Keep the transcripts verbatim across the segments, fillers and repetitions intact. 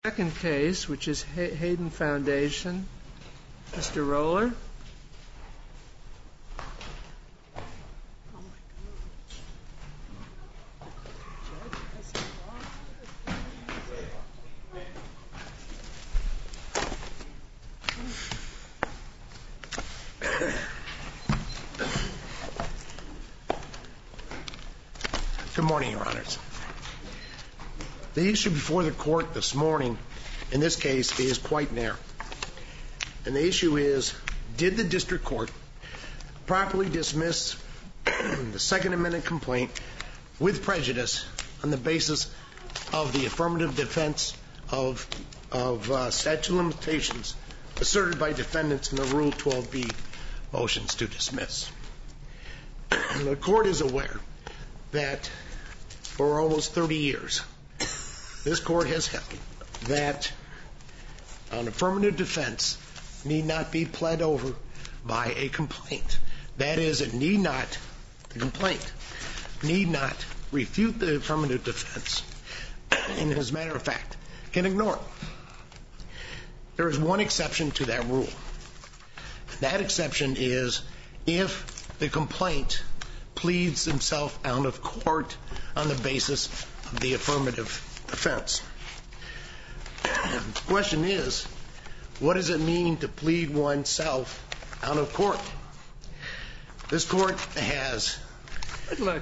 Second case, which is Hayden Foundation. Mister Roller. Good morning, Your Honors. The issue before the court this morning, in this case, is quite narrow. And the issue is, did the district court properly dismiss the Second Amendment complaint with prejudice on the basis of the affirmative defense of, of uh, statute of limitations asserted by defendants in the Rule twelve B motions to dismiss? The court is aware that for almost thirty years, this court has held that an affirmative defense need not be pled over by a complaint. That is, it need not, the complaint need not refute the affirmative defense, and as a matter of fact, can ignore it. There is one exception to that rule. That exception is if the complaint pleads himself out of court on the basis of the affirmative defense. The question is, what does it mean to plead oneself out of court? This court has... Look,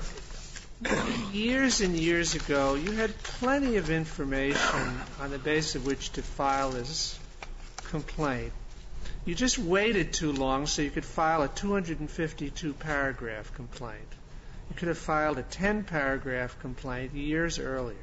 years and years ago, you had plenty of information on the basis of which to file this complaint. You just waited too long so you could file a two hundred fifty-two paragraph complaint. You could have filed a ten paragraph complaint years earlier.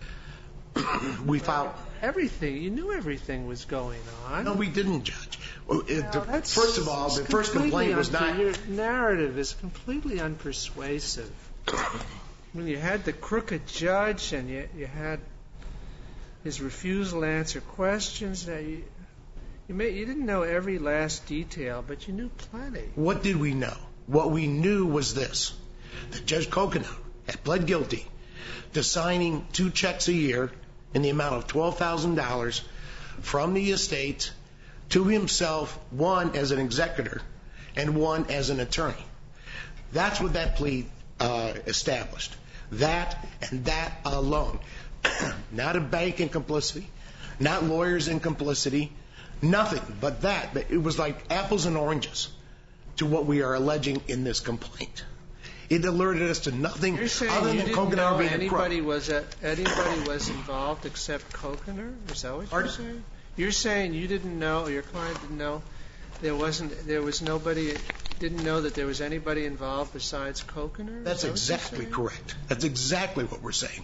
We filed... Everything. You knew everything was going on. No, we didn't, Judge. Well, it, no, the, first of all, the first complaint was not... Your narrative is completely unpersuasive. When you had the crooked judge and you, you had his refusal to answer questions, now you, you, may, you didn't know every last detail, but you knew plenty. What did we know? What we knew was this, that Judge Coconut had pled guilty to signing two checks a year in the amount of twelve thousand dollars from the estate to himself, one as an executor and one as an attorney. That's what that plea uh, established. That and that alone. Not a bank in complicity, not lawyers in complicity, nothing but that. But it was like apples and oranges to what we are alleging in this complaint. It alerted us to nothing other than Coconut being a crook. Anybody was at, anybody was involved except Coconut? Is that what you're saying? You're saying you didn't know, or your client didn't know, there wasn't, there was nobody, didn't know that there was anybody involved besides Coconut? That's exactly correct. That's exactly what we're saying.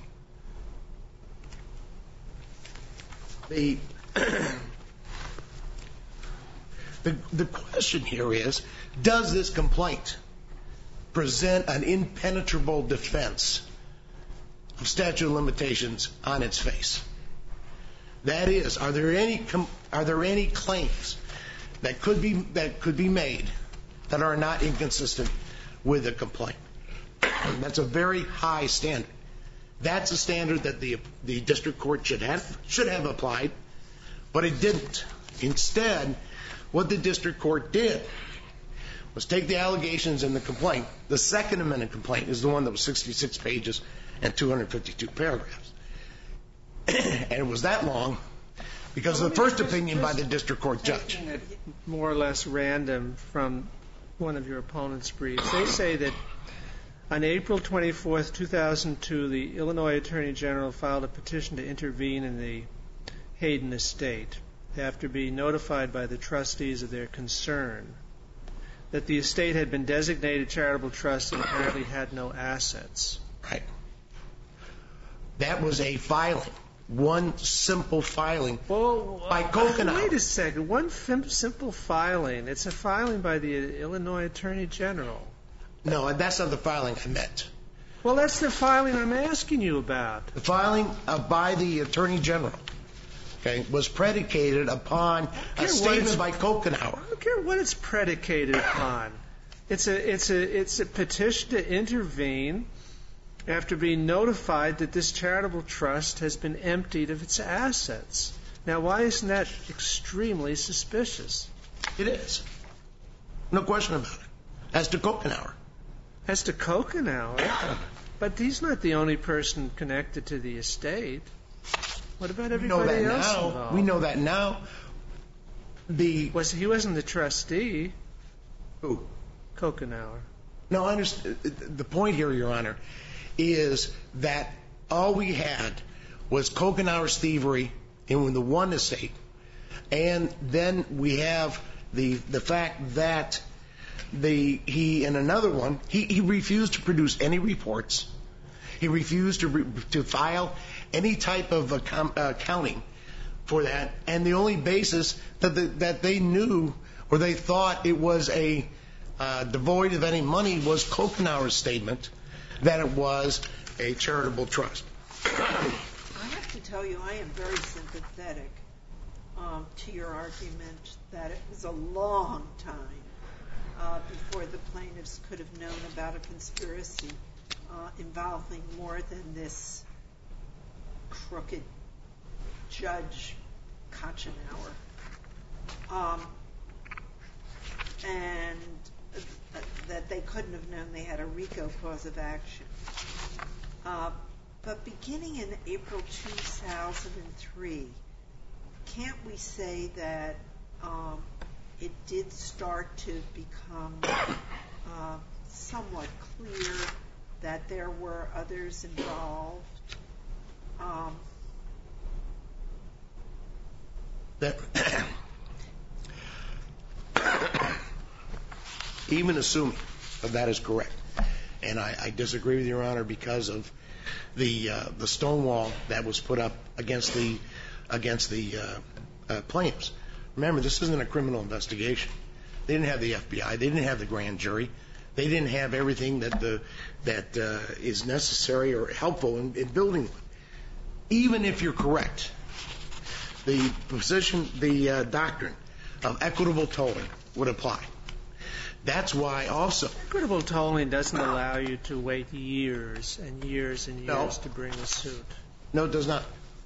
The the the question here is, does this complaint present an impenetrable defense of statute of limitations on its face? That is, are there any are there any claims that could be that could be made that are not inconsistent with the complaint? That's a very high standard. That's a standard that the the district court should have should have applied, but it didn't. Instead, what the district court did was take the allegations in the complaint. The Second Amendment complaint is the one that was sixty-six pages and two hundred fifty-two paragraphs. And it was that long because of the first opinion by the district court judge. Taking it more or less random from one of your opponent's briefs, they say that on April twenty-fourth, two thousand two, the Illinois Attorney General filed a petition to intervene in the Hayden estate after being notified by the trustees of their concern that the estate had been designated charitable trust and apparently had no assets. Right. That was a filing, one simple filing well, by Coconut. Wait a second. One fim- simple filing. It's a filing by the Illinois Attorney General. No, that's not the filing I meant. Well, that's the filing I'm asking you about. The filing uh, by the Attorney General, okay, was predicated upon a statement by Coconut. I don't care what it's predicated upon. It's a it's a it's a petition to intervene after being notified that this charitable trust has been emptied of its assets. Now, why isn't that extremely suspicious? It is. No question about it. As to Kokenauer. As to Kokenauer? But he's not the only person connected to the estate. What about everybody we know that else now. involved? We know that now. The Was he wasn't the trustee? Who? Kokenauer. No, I understand. The point here, Your Honor, is that all we had was Kokenauer's thievery in the one estate, and then we have the the fact that the he in another one he, he refused to produce any reports. He refused to re, to file any type of account, uh, accounting for that, and the only basis that the, that they knew or they thought it was a uh, devoid of any money was Kokenauer's statement that it was a charitable trust. I have to tell you, I am very sympathetic um, to your argument that it was a long time uh, before the plaintiffs could have known about a conspiracy uh, involving more than this crooked Judge Kokenauer. Um, and uh, that they couldn't have known they had a RICO cause of action. Uh, but beginning in April two thousand three, can't we say that um, it did start to become uh, somewhat clear that there were others involved? Um, that even assuming that that is correct, and I, I disagree with Your Honor because of the uh, the stonewall that was put up against the against the uh, uh, plaintiffs. Remember, this isn't a criminal investigation. They didn't have the F B I. They didn't have the grand jury. They didn't have everything that the that uh, is necessary or helpful in, in building one. Even if you're correct, the position, the uh, doctrine of equitable tolling would apply. That's why also Equitable tolling doesn't allow you to wait years and years and years No. to bring a suit. No, it does not.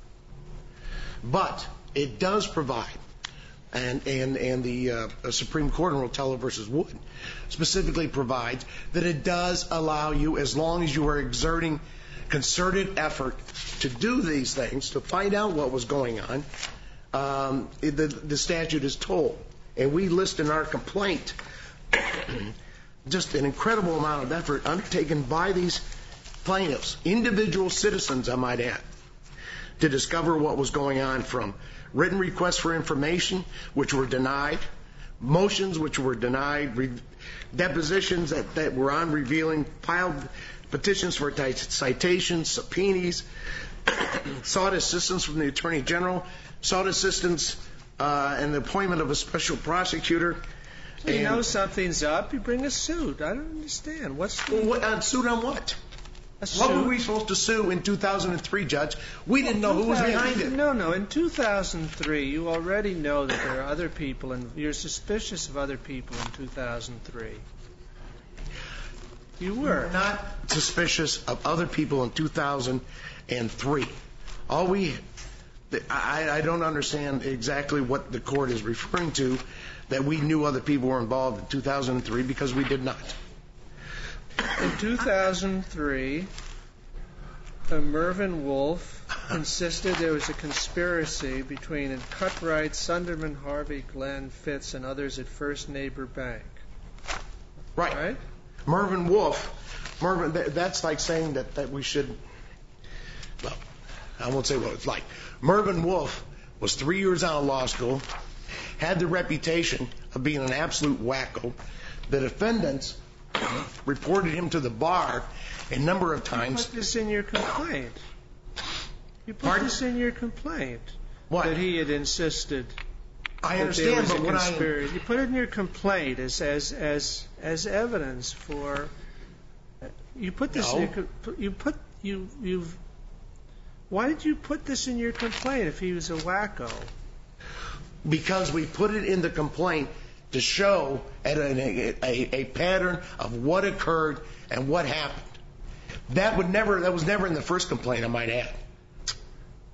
But it does provide, and and and the uh, Supreme Court in Rotella versus Wood specifically provides that it does allow you, as long as you are exerting concerted effort to do these things, to find out what was going on, um, it, the, the statute is told. And we list in our complaint just an incredible amount of effort undertaken by these plaintiffs, individual citizens, I might add, to discover what was going on, from written requests for information, which were denied, motions which were denied, re- depositions that, that were on revealing, filed petitions for t- citations, subpoenas, sought assistance from the Attorney General, sought assistance uh, and the appointment of a special prosecutor. So you know something's up, you bring a suit. I don't understand. What's the... Well, what, uh, suit on what? A What were suit? we supposed to sue in two thousand three, Judge? We didn't know who was behind it. No, no. In two thousand three, you already know that there are other people, and you're suspicious of other people in two thousand three. You were. We're not suspicious of other people in two thousand three. All we, I, I don't understand exactly what the court is referring to, that we knew other people were involved in two thousand three, because we did not. In two thousand three, uh, Mervyn Wolf insisted there was a conspiracy between Cutright, Sunderman, Harvey, Glenn, Fitz, and others at First Neighbor Bank. Right. Right? Mervyn Wolf, Mervyn, that, that's like saying that, that we should, well, I won't say what it's like. Mervyn Wolf was three years out of law school, had the reputation of being an absolute wacko. The defendants reported him to the bar a number of You times. put this in your complaint. You put Pardon? this in your complaint. What? That he had insisted I that there understand, was a but when I... conspiracy. You put it in your complaint as as as as evidence for. You put this. No. In your, co- you put you you've. Why did you put this in your complaint if he was a wacko? Because we put it in the complaint to show a, a, a, a pattern of what occurred and what happened. That would never. That was never in the first complaint, I might add.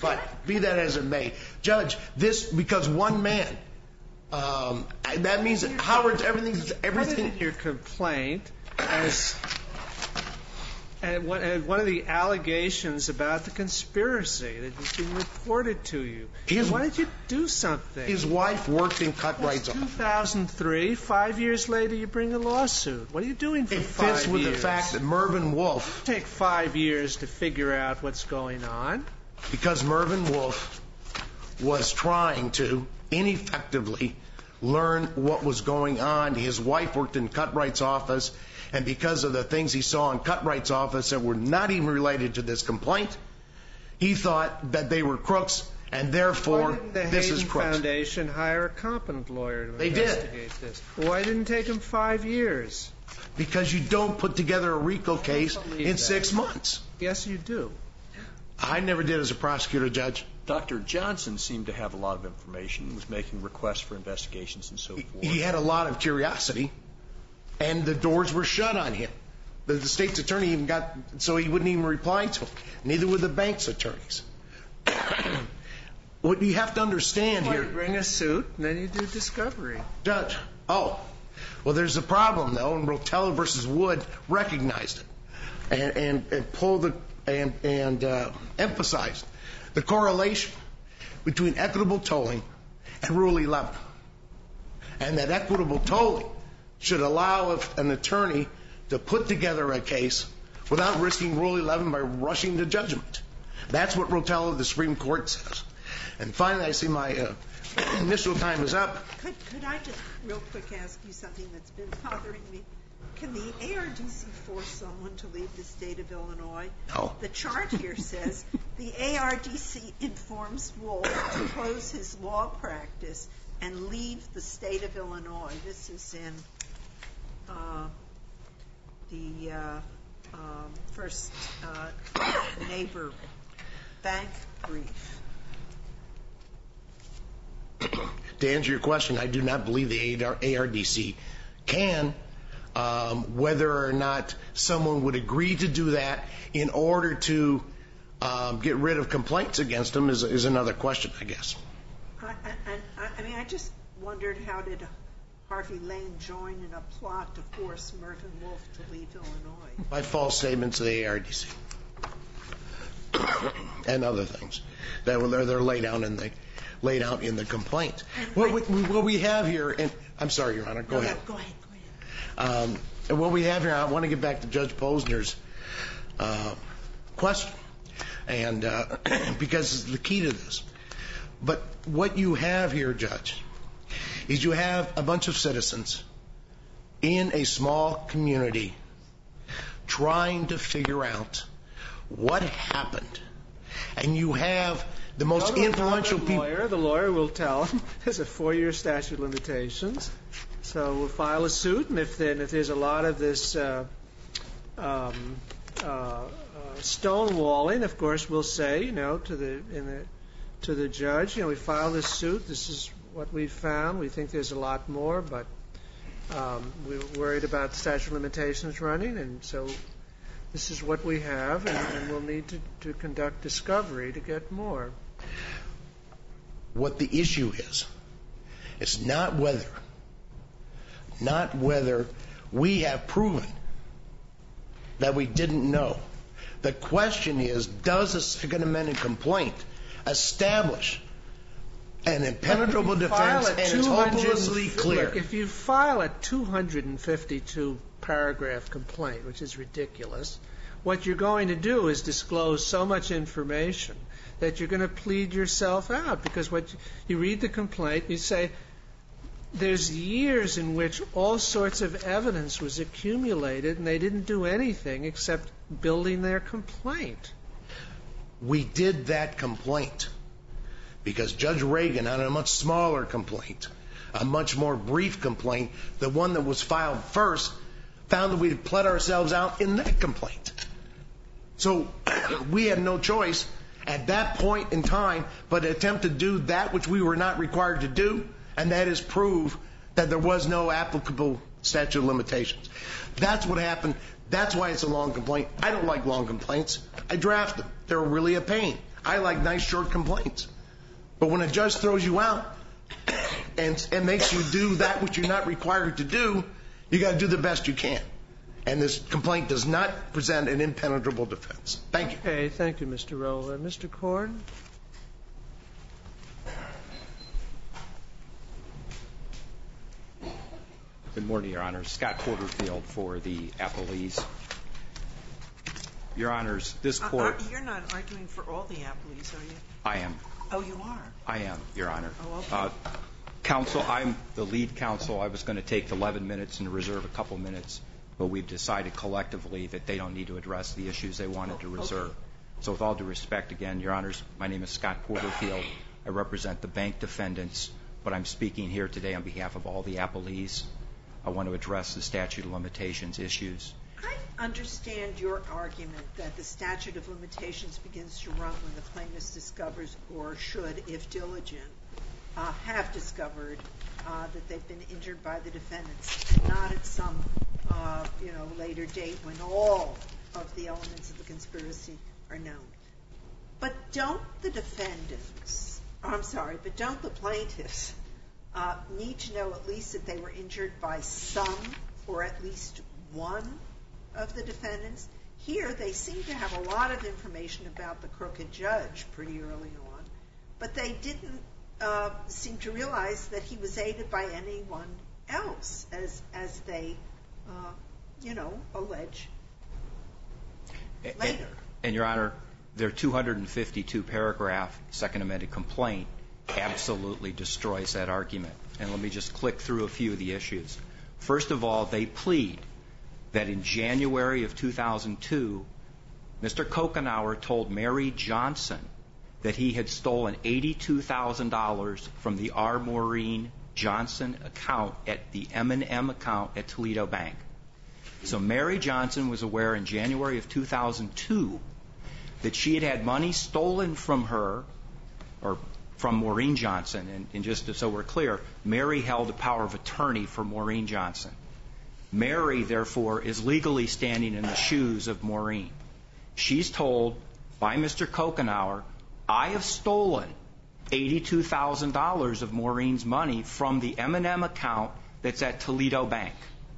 But be that as it may, Judge, this, because one man, um, that means that Howard's everything's everything. What is your complaint as and one, and one of the allegations about the conspiracy that has been reported to you? His, why did you do something? His wife worked in Cutrights. two thousand three. Five years later, you bring a lawsuit. What are you doing for it five years? It fits with the fact that Mervyn Wolf. Take five years to figure out what's going on. Because Mervyn Wolf was trying to ineffectively learn what was going on. His wife worked in Cutright's office, and because of the things he saw in Cutright's office that were not even related to this complaint, he thought that they were crooks, and therefore Why didn't the this Hayden is crooks. Foundation hire a competent lawyer to they investigate did. this? Why didn't it take him five years? Because you don't put together a RICO case in that. six months. Yes, you do. I never did as a prosecutor, Judge. Doctor Johnson seemed to have a lot of information, was making requests for investigations and so forth. He had a lot of curiosity, and the doors were shut on him. The, the state's attorney even got, so he wouldn't even reply to him. Neither would the bank's attorneys. What you have to understand well, here. You bring a suit, and then you do discovery. Judge, oh, well, there's a problem, though, and Rotella versus Wood recognized it and, and, and pulled the, and, and uh, emphasized the correlation between equitable tolling and Rule eleven. And that equitable tolling should allow an attorney to put together a case without risking Rule eleven by rushing to judgment. That's what Rotella, the Supreme Court, says. And finally, I see my uh, initial time is up. Could, could I just real quick ask you something that's been bothering me? Can the A R D C force someone to leave the state of Illinois? No. The chart here says the A R D C informs Wolf to close his law practice and leave the state of Illinois. This is in uh, the uh, um, first uh, neighbor bank brief. To answer your question, I do not believe the A R D C can. Um, whether or not someone would agree to do that in order to um, get rid of complaints against them is, is another question, I guess. I, I, I mean, I just wondered, how did Harvey Lane join in a plot to force Mervyn Wolf to leave Illinois? By false statements of the A R D C and other things that were they're, they're laid out in the laid out in the complaint. What we, what we have here, and I'm sorry, Your Honor, go no, ahead. No, go ahead. Um, and what we have here, I want to get back to Judge Posner's uh, question, and uh, because it's the key to this. But what you have here, Judge, is you have a bunch of citizens in a small community trying to figure out what happened, and you have the most influential people. Lawyer. The lawyer will tell them there's a four-year statute of limitations. So we'll file a suit, and if then if there's a lot of this uh, um, uh, uh, stonewalling, of course, we'll say, you know, to the in the to the judge, you know, we filed this suit. This is what we found. We think there's a lot more, but um, we're worried about the statute of limitations running, and so this is what we have, and, and we'll need to, to conduct discovery to get more. What the issue is, it's not whether. Not whether we have proven that we didn't know. The question is, does a Second Amendment complaint establish an impenetrable defense, and it's hopelessly clear? Look, if you file a two hundred fifty-two paragraph complaint, which is ridiculous, what you're going to do is disclose so much information that you're going to plead yourself out, because what you, you read the complaint, you say, there's years in which all sorts of evidence was accumulated, and they didn't do anything except building their complaint. We did that complaint because Judge Reagan, on a much smaller complaint, a much more brief complaint, the one that was filed first, found that we had pled ourselves out in that complaint. So we had no choice at that point in time but to attempt to do that which we were not required to do, and that is prove that there was no applicable statute of limitations. That's what happened. That's why it's a long complaint. I don't like long complaints. I draft them. They're really a pain. I like nice short complaints. But when a judge throws you out and, and makes you do that which you're not required to do, you got to do the best you can. And this complaint does not present an impenetrable defense. Thank you. Okay, thank you, Mister Roller. Mister Korn? Good morning, Your Honors. Scott Porterfield for the appellees. Your Honors, this court... Uh, you're not arguing for all the appellees, are you? I am. Oh, you are? I am, Your Honor. Oh, okay. Uh, counsel, I'm the lead counsel. I was going to take eleven minutes and reserve a couple minutes, but we've decided collectively that they don't need to address the issues they wanted to reserve. Okay. So with all due respect, again, Your Honors, my name is Scott Porterfield. I represent the bank defendants, but I'm speaking here today on behalf of all the appellees. I want to address the statute of limitations issues. I understand your argument that the statute of limitations begins to run when the plaintiff discovers, or should, if diligent, uh, have discovered uh, that they've been injured by the defendants, and not at some, uh, you know, later date when all of the elements of the conspiracy are known. But don't the defendants, I'm sorry, but don't the plaintiffs uh, need to know at least that they were injured by some, or at least one, of the defendants? Here, they seem to have a lot of information about the crooked judge pretty early on, but they didn't uh, seem to realize that he was aided by anyone else, as as they, uh, you know, allege later. And, and, Your Honor, their two hundred fifty-two paragraph Second Amended complaint absolutely destroys that argument. And let me just click through a few of the issues. First of all, they plead that in January of two thousand two, Mister Kokenauer told Mary Johnson that he had stolen eighty-two thousand dollars from the R. Maureen Johnson account at the M and M account at Toledo Bank. So Mary Johnson was aware in January of two thousand two that she had had money stolen from her, or from Maureen Johnson. And, and just so we're clear, Mary held the power of attorney for Maureen Johnson. Mary, therefore, is legally standing in the shoes of Maureen. She's told by Mister Kokenauer, I have stolen eighty-two thousand dollars of Maureen's money from the M and M account that's at Toledo Bank.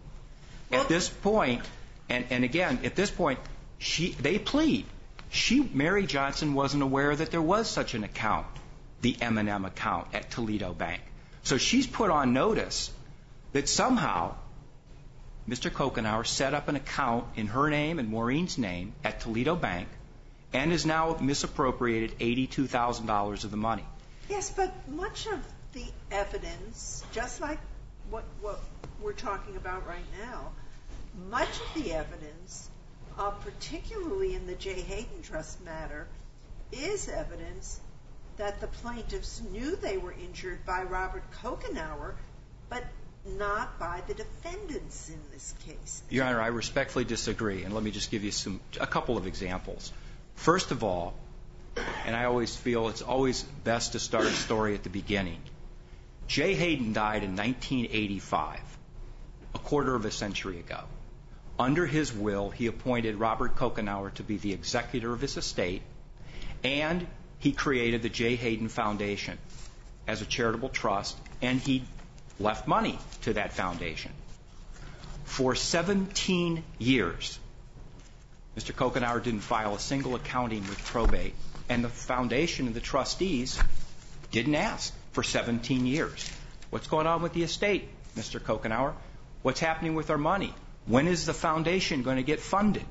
At this point, and, and again, at this point, she, they plead, she, Mary Johnson wasn't aware that there was such an account, the M and M account at Toledo Bank. So she's put on notice that somehow Mister Kokenauer set up an account in her name and Maureen's name at Toledo Bank and has now misappropriated eighty-two thousand dollars of the money. Yes, but much of the evidence, just like what, what we're talking about right now, much of the evidence, uh, particularly in the J. Hayden Trust matter, is evidence that the plaintiffs knew they were injured by Robert Kokenauer, but not by the defendants in this case. Your Honor, I respectfully disagree, and let me just give you some a couple of examples. First of all, and I always feel it's always best to start a story at the beginning. J. Hayden died in nineteen eighty-five, a quarter of a century ago. Under his will, he appointed Robert Kokenauer to be the executor of his estate, and he created the J. Hayden Foundation as a charitable trust, and he left money to that foundation. For seventeen years, Mister Kokenauer didn't file a single accounting with probate, and the foundation and the trustees didn't ask for seventeen years. What's going on with the estate, Mister Kokenauer? What's happening with our money? When is the foundation going to get funded?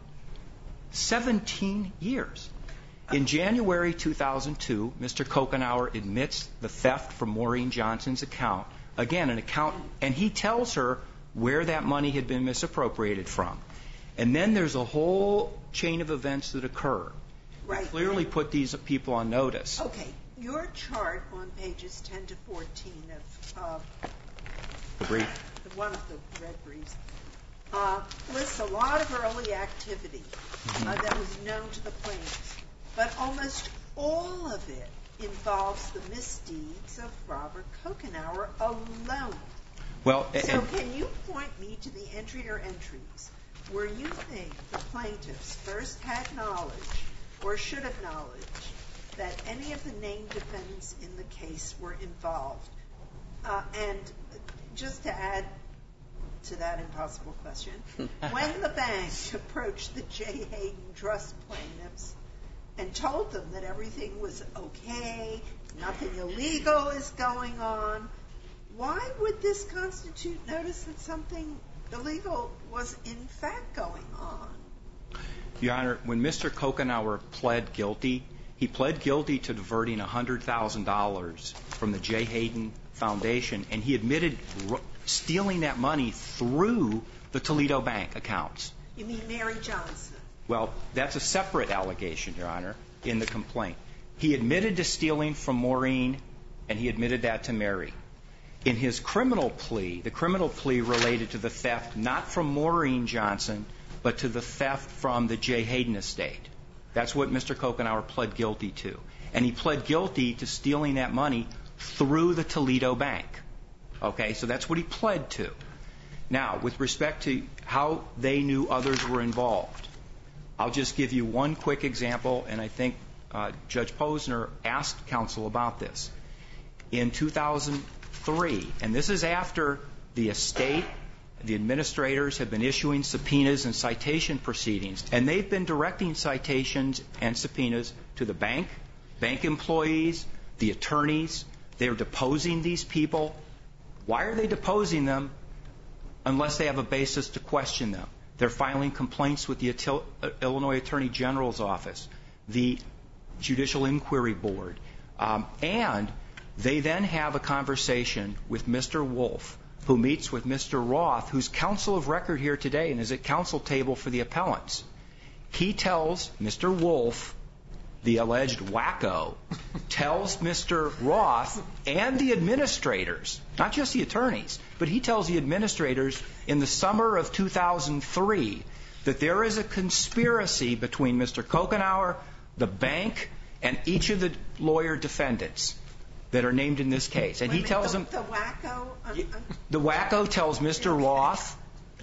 seventeen years. In January two thousand two, Mister Kokenauer admits the theft from Maureen Johnson's account. Again, an account, and he tells her where that money had been misappropriated from. And then there's a whole chain of events that occur. Right. Clearly put these people on notice. Okay. Your chart on pages ten to fourteen of uh, the brief, the one of the red briefs, uh, lists a lot of early activity mm-hmm. uh, that was known to the plaintiffs, but almost all of it involves the misdeeds of Robert Kokenauer alone. Well, so can you point me to the entry or entries where you think the plaintiffs first had knowledge or should have knowledge that any of the named defendants in the case were involved. Uh, and just to add to that impossible question, when the bank approached the J. Hayden Trust plaintiffs and told them that everything was okay, nothing illegal is going on, why would this constitute notice that something illegal was in fact going on? Your Honor, when Mister Kokenauer pled guilty, he pled guilty to diverting one hundred thousand dollars from the J. Hayden Foundation, and he admitted r- stealing that money through the Toledo Bank accounts. You mean Mary Johnson? Well, that's a separate allegation, Your Honor, in the complaint. He admitted to stealing from Maureen, and he admitted that to Mary. In his criminal plea, the criminal plea related to the theft not from Maureen Johnson, but to the theft from the J. Hayden estate. That's what Mister Kokenauer pled guilty to. And he pled guilty to stealing that money through the Toledo Bank. Okay, so that's what he pled to. Now, with respect to how they knew others were involved, I'll just give you one quick example, and I think uh, Judge Posner asked counsel about this. In two thousand three, and this is after the estate, the administrators have been issuing subpoenas and citation proceedings, and they've been directing citations and subpoenas to the bank, bank employees, the attorneys. They're deposing these people. Why are they deposing them unless they have a basis to question them? They're filing complaints with the Illinois Attorney General's office, the Judicial Inquiry Board, um, and they then have a conversation with Mister Wolf, who meets with Mister Roth, who's counsel of record here today and is at counsel table for the appellants. He tells Mister Wolf, the alleged wacko, tells Mister Roth and the administrators, not just the attorneys, but he tells the administrators in the summer of two thousand three that there is a conspiracy between Mister Kokenauer, the bank, and each of the lawyer defendants that are named in this case. And he tells them... The wacko? Uh, the wacko tells Mister Roth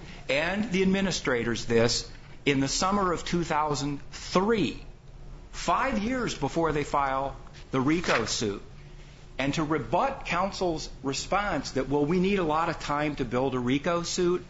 and the administrators this in the summer of two thousand three, five years before they file the RICO suit. And to rebut counsel's response that, well, we need a lot of time to build a RICO suit,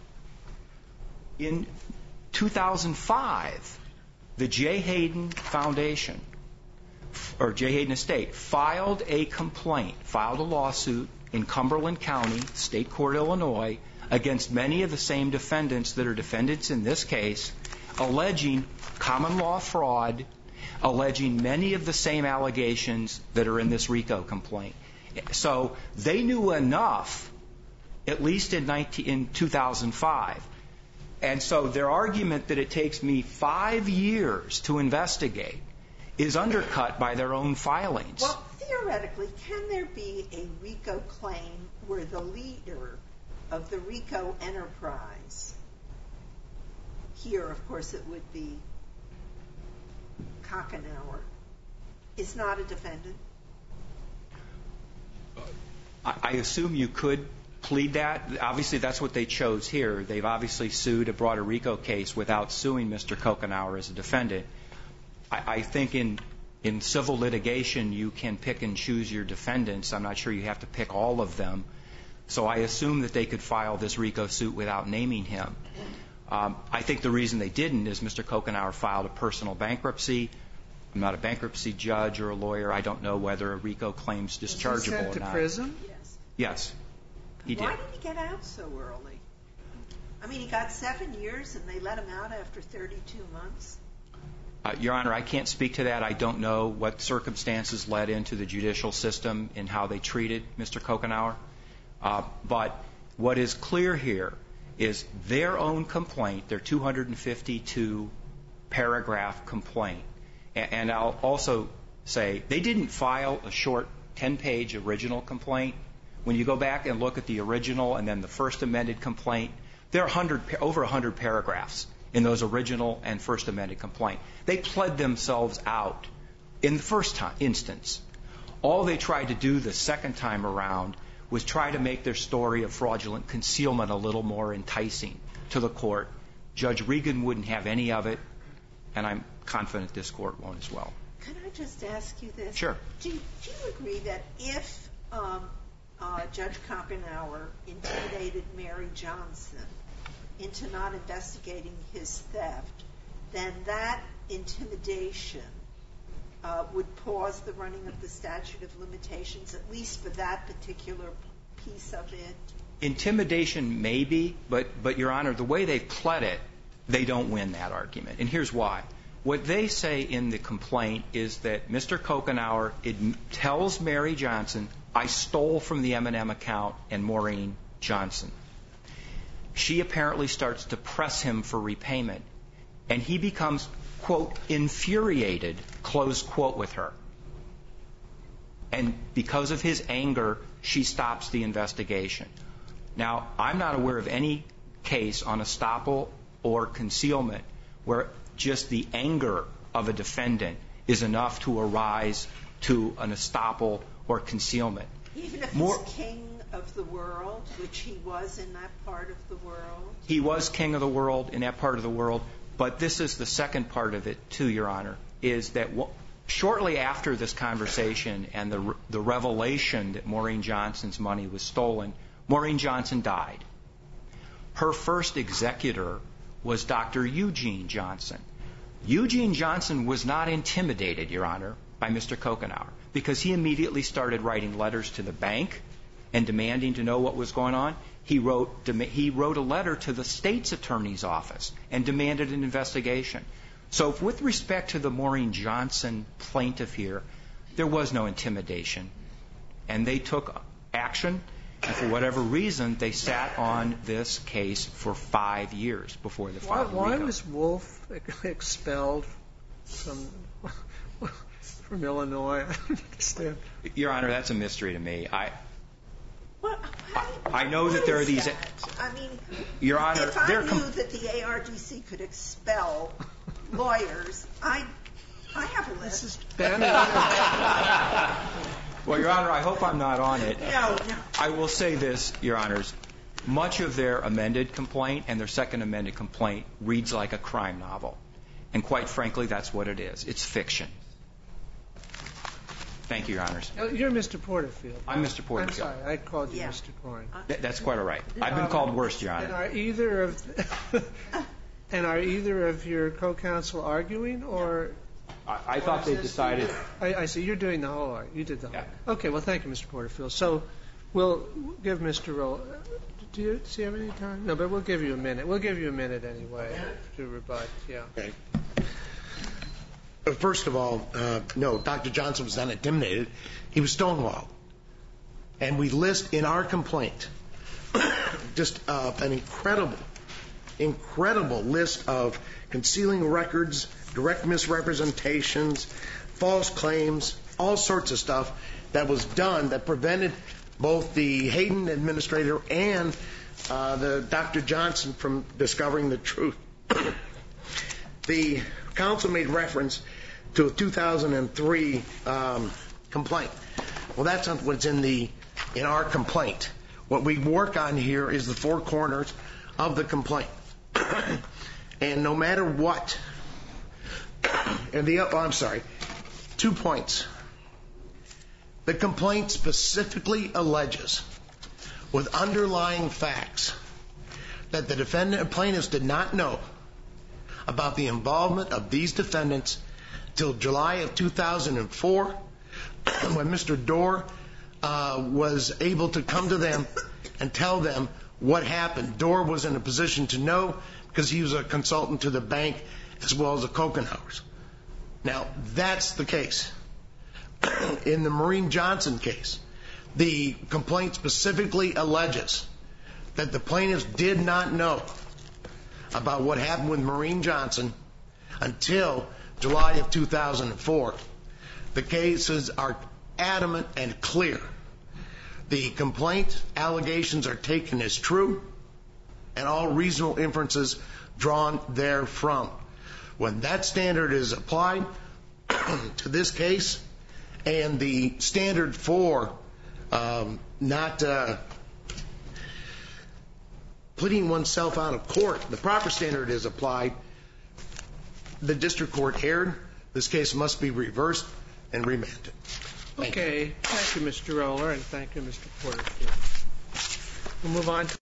in two thousand five, the J. Hayden Foundation, or J. Hayden Estate, filed a complaint, filed a lawsuit in Cumberland County, State Court, Illinois, against many of the same defendants that are defendants in this case, alleging common law fraud, alleging many of the same allegations that are in this RICO complaint. So they knew enough, at least in, nineteen, in two thousand five. And so their argument that it takes me five years to investigate is undercut by their own filings. Well, theoretically, can there be a RICO claim where the leader of the RICO enterprise, here, of course, it would be Kokenauer, is not a defendant? I assume you could plead that. Obviously, that's what they chose here. They've obviously sued a broader RICO case without suing Mister Kokenauer as a defendant. I, I think in in civil litigation, you can pick and choose your defendants. I'm not sure you have to pick all of them. So I assume that they could file this RICO suit without naming him. Um, I think the reason they didn't is Mister Kokenauer filed a personal bankruptcy. I'm not a bankruptcy judge or a lawyer. I don't know whether a RICO claim's dischargeable Was he sent or to not. prison? Yes. Yes, he did. Why did he get out so early? I mean, he got seven years and they let him out after thirty-two months. Uh, Your Honor, I can't speak to that. I don't know what circumstances led into the judicial system and how they treated Mister Kokenauer. Uh, but what is clear here is their own complaint, their two hundred fifty-two paragraph complaint. And, and I'll also say they didn't file a short ten page original complaint. When you go back and look at the original and then the first amended complaint, there are one hundred, over one hundred paragraphs in those original and first amended complaint. They pled themselves out in the first time, instance. All they tried to do the second time around was try to make their story of fraudulent concealment a little more enticing to the court. Judge Regan wouldn't have any of it, and I'm confident this court won't as well. Can I just ask you this? Sure. Do, do you agree that if um, uh, Judge Kochenauer intimidated Mary Johnson into not investigating his theft, then that intimidation uh, would pause the running of the statute of limitations, at least for that particular piece of it? Intimidation maybe, but, but Your Honor, the way they've pled it, they don't win that argument. And here's why. What they say in the complaint is that Mister Kochenauer it tells Mary Johnson, I stole from the M and M account and Maureen Johnson. She apparently starts to press him for repayment, and he becomes, quote, infuriated, close quote, with her. And because of his anger, she stops the investigation. Now, I'm not aware of any case on estoppel or concealment where just the anger of a defendant is enough to arise to an estoppel or concealment. Even if More, he's king of the world, which he was in that part of the world? He was king of the world in that part of the world, but this is the second part of it, too, Your Honor, is that w- shortly after this conversation and the, re- the revelation that Maureen Johnson's money was stolen, Maureen Johnson died. Her first executor was Doctor Eugene Johnson. Eugene Johnson was not intimidated, Your Honor, by Mister Kochenauer, because he immediately started writing letters to the bank and demanding to know what was going on. He wrote, he wrote a letter to the state's attorney's office and demanded an investigation. So with respect to the Maureen Johnson plaintiff here, there was no intimidation. And they took action, and for whatever reason, they sat on this case for five years before they filed Why, why RICO. was Wolf expelled from from Illinois? I don't understand. Your Honor, that's a mystery to me. I Well, how, I know what that there is are these. that? I mean, Your Honor, if I they're knew com- that the A R D C could expel lawyers, I I have a list. This is Bannon. Well, Your Honor, I hope I'm not on it. No, no. I will say this, Your Honors. Much of their amended complaint and their second amended complaint reads like a crime novel. And quite frankly, that's what it is. It's fiction. Thank you, Your Honors. Oh, you're Mister Porterfield. I'm Mister Porterfield. I'm sorry, I called you Yeah. Mister Coyne. Th- that's quite all right. I've been called worse, Your And Honor. are either of and are either of your co-counsel arguing, or I, I thought they decided. I, I see you're doing the whole argument. You did the whole. Yeah. Okay, well, thank you, Mister Porterfield. So we'll give Mister Roll. Do you, does he have any time? No, but we'll give you a minute. We'll give you a minute anyway to rebut. Yeah. Okay. Uh, First of all, uh, no, Doctor Johnson was not intimidated. He was stonewalled. And we list in our complaint just uh, an incredible, incredible list of concealing records, direct misrepresentations, false claims, all sorts of stuff that was done that prevented both the Hayden administrator and uh, the Doctor Johnson from discovering the truth. The counsel made reference to a two thousand three um, complaint. Well, that's not what's in the in our complaint. What we work on here is the four corners of the complaint. And no matter what, and the oh, I'm sorry, two points. The complaint specifically alleges, with underlying facts, that the defendant and plaintiffs did not know about the involvement of these defendants till July of two thousand four, when Mister Dorr uh, was able to come to them and tell them what happened. Dorr was in a position to know because he was a consultant to the bank as well as the Kochenauers. Now, that's the case. In the Maureen Johnson case, the complaint specifically alleges that the plaintiffs did not know about what happened with Maureen Johnson until July of two thousand four. The cases are adamant and clear. The complaint allegations are taken as true, and all reasonable inferences drawn therefrom. When that standard is applied to this case, and the standard for um, not uh, pleading oneself out of court, the proper standard is applied. The district court erred This case must be reversed and remanded. Thank you. Okay. Thank you, Mister Roller, and thank you, Mister Porterfield. We'll move on to